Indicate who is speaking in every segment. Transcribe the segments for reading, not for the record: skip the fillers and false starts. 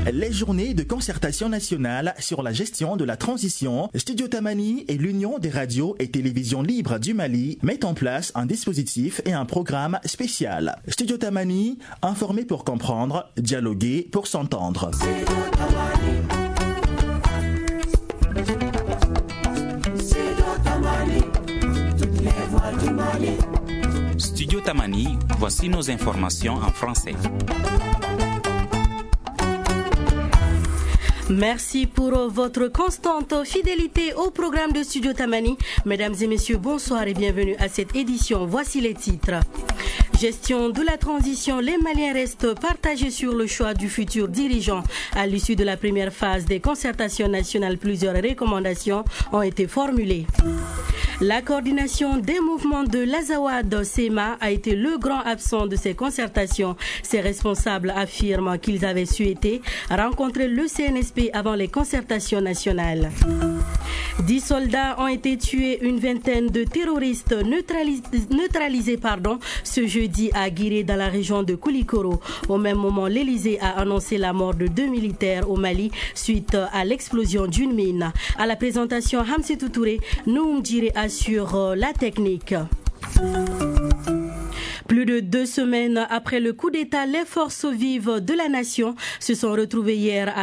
Speaker 1: Les journées de concertation nationale sur la gestion de la transition, Studio Tamani et l'Union des radios et télévisions libres du Mali mettent en place un dispositif et un programme spécial. Studio Tamani, informer pour comprendre, dialoguer pour s'entendre.
Speaker 2: Studio Tamani, voici nos informations en français.
Speaker 3: Merci pour votre constante fidélité au programme de Studio Tamani. Mesdames et messieurs, bonsoir et bienvenue à cette édition. Voici les titres. Gestion de la transition, les Maliens restent partagés sur le choix du futur dirigeant. À l'issue de la première phase des concertations nationales, plusieurs recommandations ont été formulées. La coordination des mouvements de l'Azawad SEMA a été le grand absent de ces concertations. Ces responsables affirment qu'ils avaient souhaité rencontrer le CNSP avant les concertations nationales. 10 soldats ont été tués, une vingtaine de terroristes neutralisés ce jeudi à Guiré dans la région de Koulikoro. Au même moment, l'Élysée a annoncé la mort de 2 militaires au Mali suite à l'explosion d'une mine. À la présentation, Hamsetou Touré, Noum Djiré assure la technique. Plus de 2 semaines après le coup d'État, les forces vives de la nation se sont retrouvées hier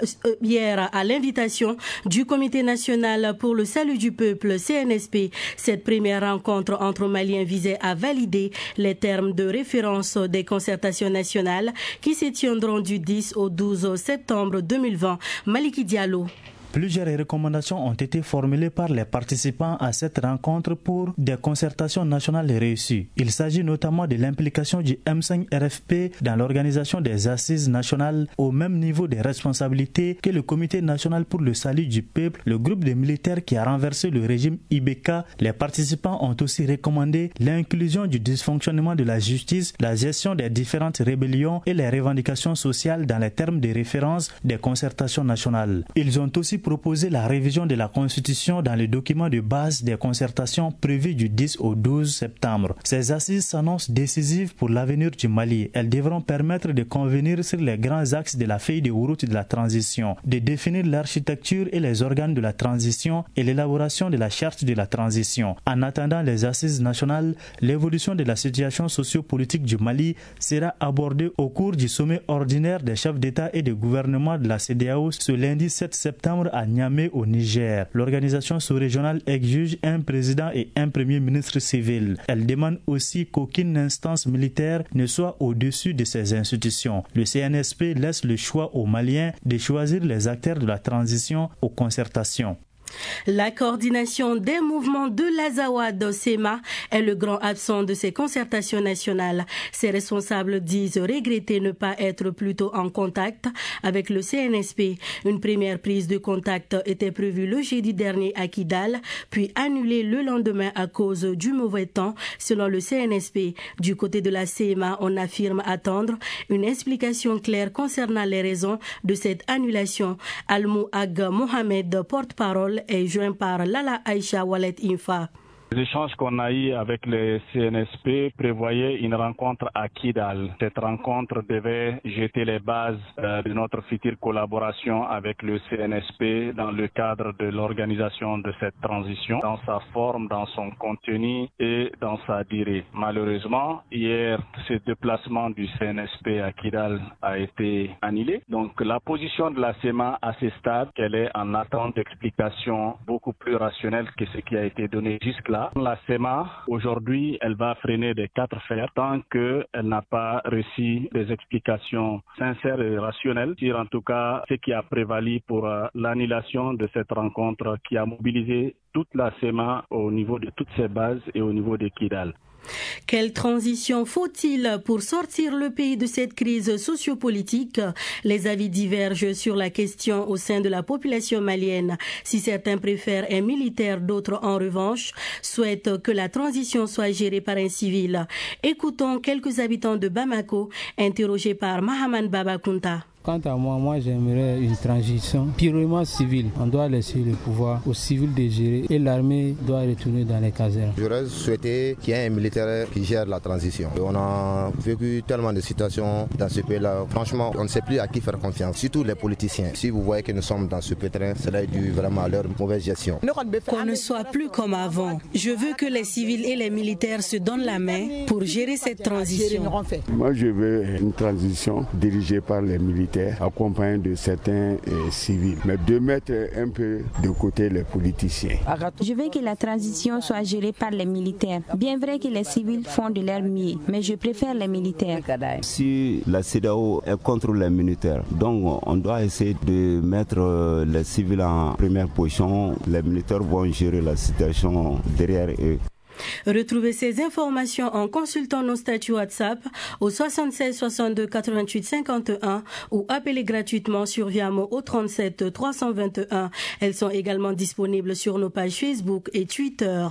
Speaker 3: à l'invitation du Comité national pour le salut du peuple, CNSP. Cette première rencontre entre Maliens visait à valider les termes de référence des concertations nationales qui se tiendront du 10 au 12 septembre 2020. Maliki Diallo.
Speaker 4: Plusieurs recommandations ont été formulées par les participants à cette rencontre pour des concertations nationales réussies. Il s'agit notamment de l'implication du M5-RFP dans l'organisation des assises nationales au même niveau de responsabilité que le Comité national pour le salut du peuple, le groupe de militaires qui a renversé le régime Ibeka. Les participants ont aussi recommandé l'inclusion du dysfonctionnement de la justice, la gestion des différentes rébellions et les revendications sociales dans les termes de référence des concertations nationales. Ils ont aussi proposer la révision de la Constitution dans le document de base des concertations prévues du 10 au 12 septembre. Ces assises s'annoncent décisives pour l'avenir du Mali. Elles devront permettre de convenir sur les grands axes de la feuille de route de la transition, de définir l'architecture et les organes de la transition et l'élaboration de la charte de la transition. En attendant les assises nationales, l'évolution de la situation sociopolitique du Mali sera abordée au cours du sommet ordinaire des chefs d'État et de gouvernement de la CEDEAO ce lundi 7 septembre à Niamey au Niger. L'organisation sous-régionale exige un président et un premier ministre civil. Elle demande aussi qu'aucune instance militaire ne soit au-dessus de ces institutions. Le CNSP laisse le choix aux Maliens de choisir les acteurs de la transition aux concertations.
Speaker 3: La coordination des mouvements de l'Azawad SEMA est le grand absent de ces concertations nationales. Ces responsables disent regretter ne pas être plutôt en contact avec le CNSP. Une première prise de contact était prévue le jeudi dernier à Kidal, puis annulée le lendemain à cause du mauvais temps, selon le CNSP. Du côté de la SEMA, on affirme attendre une explication claire concernant les raisons de cette annulation. Almou Ag Mohamed, porte-parole, est joint par Lala Aïcha Walet Infa.
Speaker 5: Les échanges qu'on a eus avec le CNSP prévoyaient une rencontre à Kidal. Cette rencontre devait jeter les bases de notre future collaboration avec le CNSP dans le cadre de l'organisation de cette transition, dans sa forme, dans son contenu et dans sa durée. Malheureusement, hier, ce déplacement du CNSP à Kidal a été annulé. Donc la position de la SEMA à ce stade, qu'elle est en attente d'explications beaucoup plus rationnelles que ce qui a été donné jusque-là. La SEMA, aujourd'hui, elle va freiner des 4 fers tant qu'elle n'a pas reçu des explications sincères et rationnelles sur, en tout cas, ce qui a prévalu pour l'annulation de cette rencontre qui a mobilisé toute la SEMA au niveau de toutes ses bases et au niveau de Kidal.
Speaker 3: Quelle transition faut-il pour sortir le pays de cette crise sociopolitique? Les avis divergent sur la question au sein de la population malienne. Si certains préfèrent un militaire, d'autres en revanche souhaitent que la transition soit gérée par un civil. Écoutons quelques habitants de Bamako interrogés par Mahaman Babakunta.
Speaker 6: Quant à moi j'aimerais une transition purement civile. On doit laisser le pouvoir aux civils de gérer et l'armée doit retourner dans les casernes.
Speaker 7: J'aurais souhaité qu'il y ait un militaire qui gère la transition. On a vécu tellement de situations dans ce pays-là. Franchement, on ne sait plus à qui faire confiance, surtout les politiciens. Si vous voyez que nous sommes dans ce pétrin, cela est dû vraiment à leur mauvaise gestion.
Speaker 3: Qu'on ne soit plus comme avant. Je veux que les civils et les militaires se donnent la main pour gérer cette transition.
Speaker 8: Moi, je veux une transition dirigée par les militaires, accompagnée de certains civils, mais de mettre un peu de côté les politiciens.
Speaker 9: Je veux que la transition soit gérée par les militaires. Bien vrai que les civils font de leur mieux, mais je préfère les militaires.
Speaker 10: Si la CEDEAO est contre les militaires, donc on doit essayer de mettre les civils en première position. Les militaires vont gérer la situation derrière eux.
Speaker 3: Retrouvez ces informations en consultant nos statuts WhatsApp au 76 62 88 51 ou appelez gratuitement sur Viamo au 37 321. Elles sont également disponibles sur nos pages Facebook et Twitter.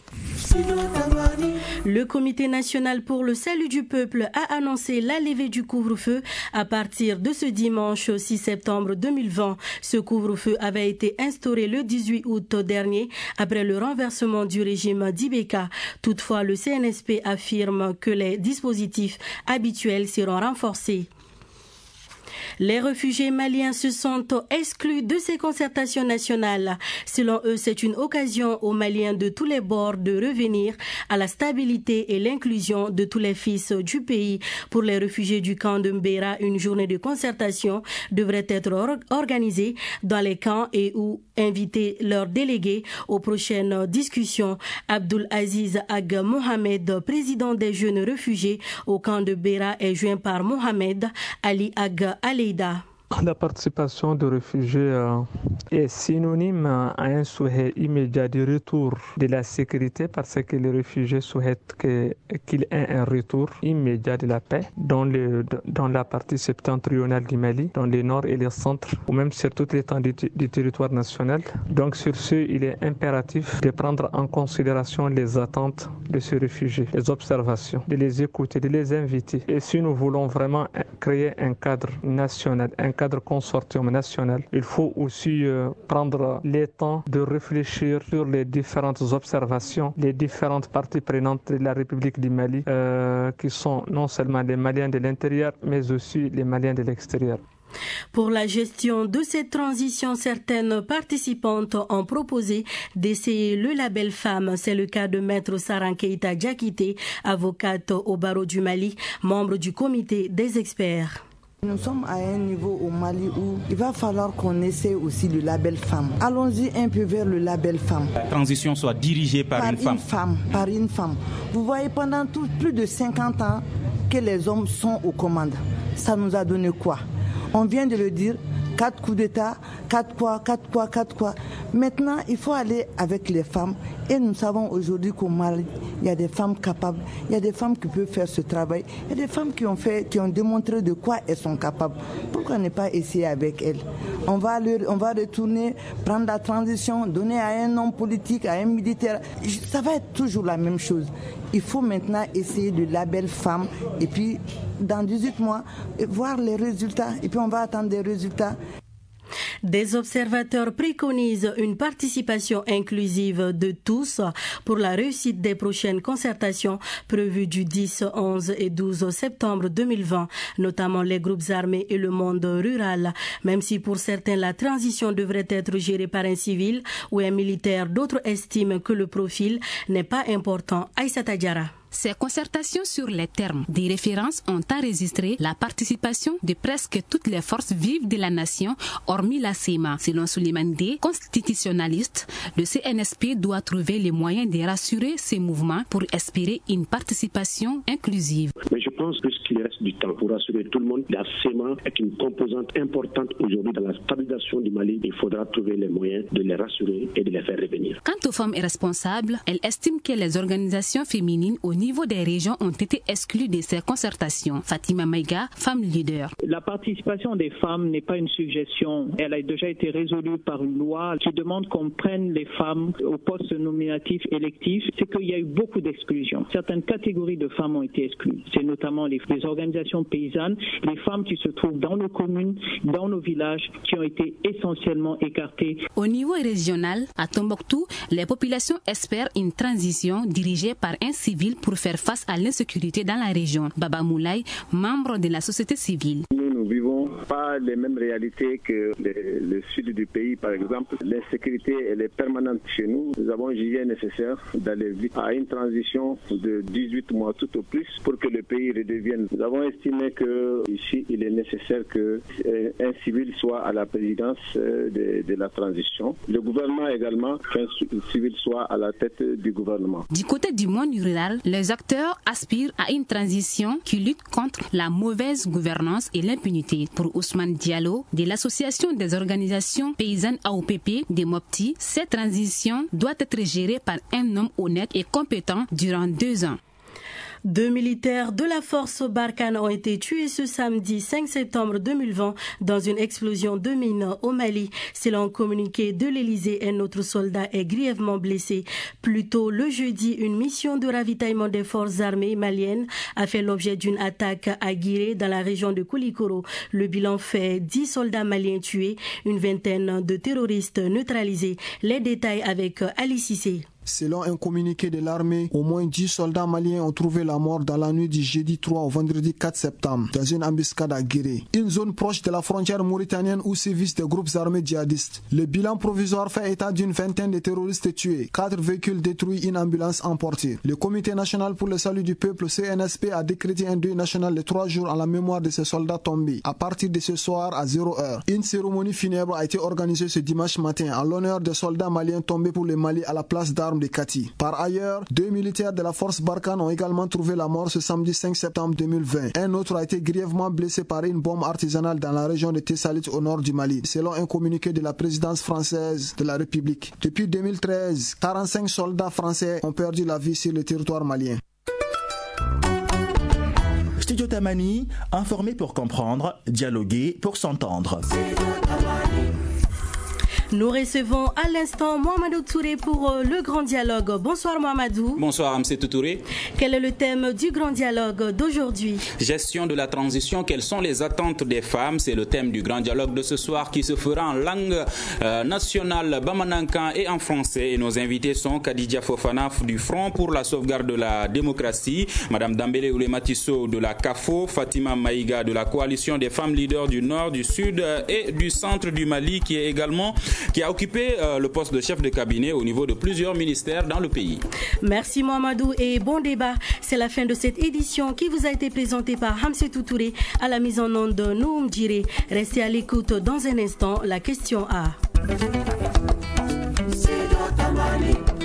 Speaker 3: Le Comité national pour le salut du peuple a annoncé la levée du couvre-feu à partir de ce dimanche 6 septembre 2020. Ce couvre-feu avait été instauré le 18 août dernier après le renversement du régime d'Ibeka. Toutefois, le CNSP affirme que les dispositifs habituels seront renforcés. Les réfugiés maliens se sont exclus de ces concertations nationales. Selon eux, c'est une occasion aux Maliens de tous les bords de revenir à la stabilité et l'inclusion de tous les fils du pays. Pour les réfugiés du camp de Mbera, une journée de concertation devrait être organisée dans les camps et où inviter leurs délégués aux prochaines discussions. Abdul Aziz Ag Mohamed, président des jeunes réfugiés au camp de Mbera, est joint par Mohamed Ali Ag Aleida.
Speaker 11: La participation de réfugiés est synonyme à un souhait immédiat du retour de la sécurité parce que les réfugiés souhaitent qu'il y ait un retour immédiat de la paix dans la partie septentrionale du Mali, dans le nord et le centre, ou même sur toute l'étendue du territoire national. Donc sur ce, il est impératif de prendre en considération les attentes de ces réfugiés, les observations, de les écouter, de les inviter. Et si nous voulons vraiment créer un cadre national, un cadre consortium national, il faut aussi prendre le temps de réfléchir sur les différentes observations, les différentes parties prenantes de la République du Mali, qui sont non seulement les Maliens de l'intérieur, mais aussi les Maliens de l'extérieur.
Speaker 3: Pour la gestion de cette transition, certaines participantes ont proposé d'essayer le label femme. C'est le cas de Maître Saran Keita Diakité, avocate au barreau du Mali, membre du comité des experts.
Speaker 12: Nous sommes à un niveau au Mali où il va falloir qu'on essaie aussi le label femme. Allons-y un peu vers le label femme.
Speaker 2: La transition soit dirigée par une femme.
Speaker 12: Par une femme. Vous voyez, pendant plus de 50 ans que les hommes sont aux commandes. Ça nous a donné quoi? On vient de le dire, 4 coups d'État, 4 quoi. Maintenant, il faut aller avec les femmes. Et nous savons aujourd'hui qu'au Mali, il y a des femmes capables, il y a des femmes qui peuvent faire ce travail, il y a des femmes qui ont démontré de quoi elles sont capables. Pourquoi ne pas essayer avec elles? On va retourner, prendre la transition, donner à un homme politique, à un militaire. Ça va être toujours la même chose. Il faut maintenant essayer le label femme et puis dans 18 mois, voir les résultats. Et puis on va attendre des résultats.
Speaker 3: Des observateurs préconisent une participation inclusive de tous pour la réussite des prochaines concertations prévues du 10, 11 et 12 septembre 2020, notamment les groupes armés et le monde rural. Même si pour certains la transition devrait être gérée par un civil ou un militaire, d'autres estiment que le profil n'est pas important. Aïssata Diarra.
Speaker 13: Ces concertations sur les termes des références ont enregistré la participation de presque toutes les forces vives de la nation, hormis la CEMA. Selon Souleymane D, constitutionnaliste, le CNSP doit trouver les moyens de rassurer ces mouvements pour espérer une participation inclusive.
Speaker 14: Mais je pense qu'il reste du temps pour rassurer tout le monde. La CEMA est une composante importante aujourd'hui dans la stabilisation du Mali. Il faudra trouver les moyens de les rassurer et de les faire revenir.
Speaker 13: Quant aux femmes responsables, elle estime que les organisations féminines au niveau des régions ont été exclues de ces concertations. Fatima Maïga, femme leader.
Speaker 15: La participation des femmes n'est pas une suggestion. Elle a déjà été résolue par une loi qui demande qu'on prenne les femmes aux postes nominatifs électifs. C'est qu'il y a eu beaucoup d'exclusions. Certaines catégories de femmes ont été exclues. C'est notamment notamment les organisations paysannes, les femmes qui se trouvent dans nos communes, dans nos villages, qui ont été essentiellement écartées.
Speaker 13: Au niveau régional, à Tombouctou, les populations espèrent une transition dirigée par un civil pour faire face à l'insécurité dans la région. Baba Moulay, membre de la société civile.
Speaker 16: Nous vivons pas les mêmes réalités que le sud du pays, par exemple. L'insécurité, elle est permanente chez nous. Nous avons jugé nécessaire d'aller vite à une transition de 18 mois tout au plus pour que le pays redevienne. Nous avons estimé que ici, il est nécessaire qu'un civil soit à la présidence de la transition. Le gouvernement également, qu'un civil soit à la tête du gouvernement.
Speaker 13: Du côté du monde rural, les acteurs aspirent à une transition qui lutte contre la mauvaise gouvernance et l'impunité. Pour Ousmane Diallo, de l'association des organisations paysannes AOPP des Mopti, cette transition doit être gérée par un homme honnête et compétent durant 2 ans.
Speaker 3: 2 militaires de la force Barkhane ont été tués ce samedi 5 septembre 2020 dans une explosion de mines au Mali. Selon un communiqué de l'Élysée, un autre soldat est grièvement blessé. Plus tôt le jeudi, une mission de ravitaillement des forces armées maliennes a fait l'objet d'une attaque à Guiré dans la région de Koulikoro. Le bilan fait 10 soldats maliens tués, une vingtaine de terroristes neutralisés. Les détails avec Ali Cissé.
Speaker 17: Selon un communiqué de l'armée, au moins 10 soldats maliens ont trouvé la mort dans la nuit du jeudi 3 au vendredi 4 septembre dans une embuscade à Guéré, une zone proche de la frontière mauritanienne où sévissent des groupes armés djihadistes. Le bilan provisoire fait état d'une vingtaine de terroristes tués, 4 véhicules détruits, une ambulance emportée. Le Comité national pour le salut du peuple, CNSP, a décrété un deuil national de 3 jours en la mémoire de ces soldats tombés. À partir de ce soir à 0h, une cérémonie funèbre a été organisée ce dimanche matin en l'honneur des soldats maliens tombés pour le Mali à la place d'armes de Kati. Par ailleurs, 2 militaires de la force Barkhane ont également trouvé la mort ce samedi 5 septembre 2020. Un autre a été grièvement blessé par une bombe artisanale dans la région de Tessalit au nord du Mali, selon un communiqué de la présidence française de la République. Depuis 2013, 45 soldats français ont perdu la vie sur le territoire malien.
Speaker 1: Studio Tamani, informer pour comprendre, dialoguer pour s'entendre.
Speaker 3: Nous recevons à l'instant Mohamedou Touré pour le grand dialogue. Bonsoir Mohamedou.
Speaker 2: Bonsoir Amsetou Touré.
Speaker 3: Quel est le thème du grand dialogue d'aujourd'hui?
Speaker 2: Gestion de la transition, quelles sont les attentes des femmes? C'est le thème du grand dialogue de ce soir qui se fera en langue nationale bamanankan et en français. Et nos invités sont Khadija Fofana du Front pour la sauvegarde de la démocratie, Madame Dambélé Oulematisso de la CAFO, Fatima Maïga de la coalition des femmes leaders du nord, du sud et du centre du Mali qui a occupé le poste de chef de cabinet au niveau de plusieurs ministères dans le pays.
Speaker 3: Merci Mohamedou et bon débat. C'est la fin de cette édition qui vous a été présentée par Hamsetou Touré à la mise en onde de Noum Djiré. Restez à l'écoute dans un instant. La question A.